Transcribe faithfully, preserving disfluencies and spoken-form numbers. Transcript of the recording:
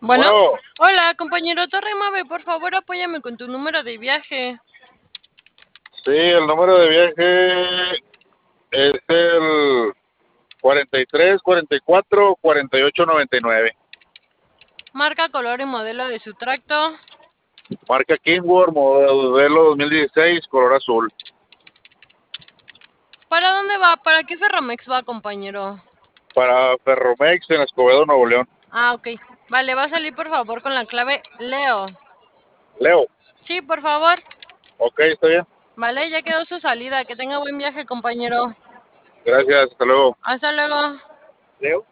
Bueno, Bueno, hola, compañero Torre Mave, por favor apóyame con tu número de viaje. sí, el número de viaje es el cuarenta y tres, cuarenta y cuatro, cuarenta y ocho, noventa y nueve. Marca, color y modelo de su tracto. Marca Kingworth, modelo dos mil dieciséis, color azul. ¿Para dónde va? ¿Para qué Ferromex va, compañero? Para Ferromex en Escobedo, Nuevo León. Ah, ok. Vale, va a salir por favor con la clave Leo. Leo, Sí, por favor. ok, está bien. Vale, ya quedó su salida. Que tenga buen viaje, compañero. Gracias, hasta luego. Hasta luego. Leo.